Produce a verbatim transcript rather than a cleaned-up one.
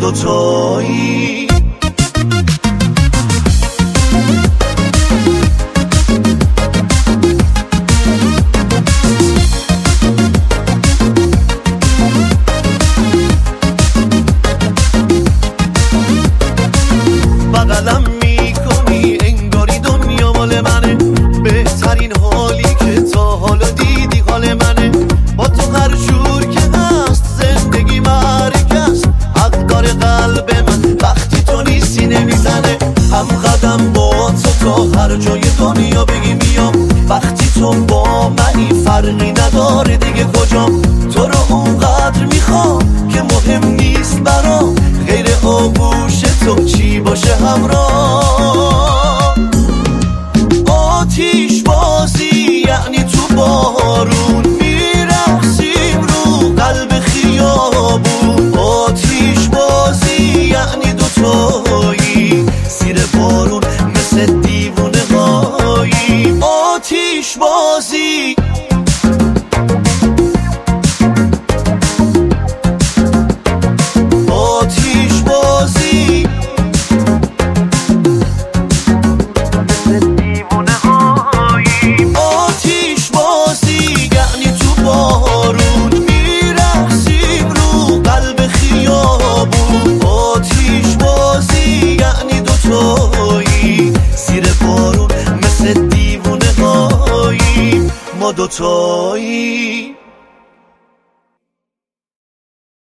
دوتایی. بغلم میکنی انگاری دنیا مال منه، بهترین حالی که تا حالا دیدی حال منه. با تو هر جور که هست زندگی مرکز، حق داره قلب من وقتی تو نیستی نمیزنه. هم قدم با تو تا هر جای دنیا بگی میام، وقتی تو با منی فرقی نداره دیگه کجام. تو رو اونقدر میخوام که مهم نیست برام غیر آغوش تو چی باشه همراه. آتیش بازی یعنی تو بارون میرقصیم رو قلب خیابون. آتیش بازی یعنی دوتایی، زیر بارون مثل دیوونه هایی. آتیش بازی آتیش بازی مثل دیوونه هایی. آتیش بازی یعنی تو بارون میرقصیم رو قلب خیابون. آتیش بازی یعنی دوتایی، زیر بارون مثل دیوونه هایی. ما دوتایی.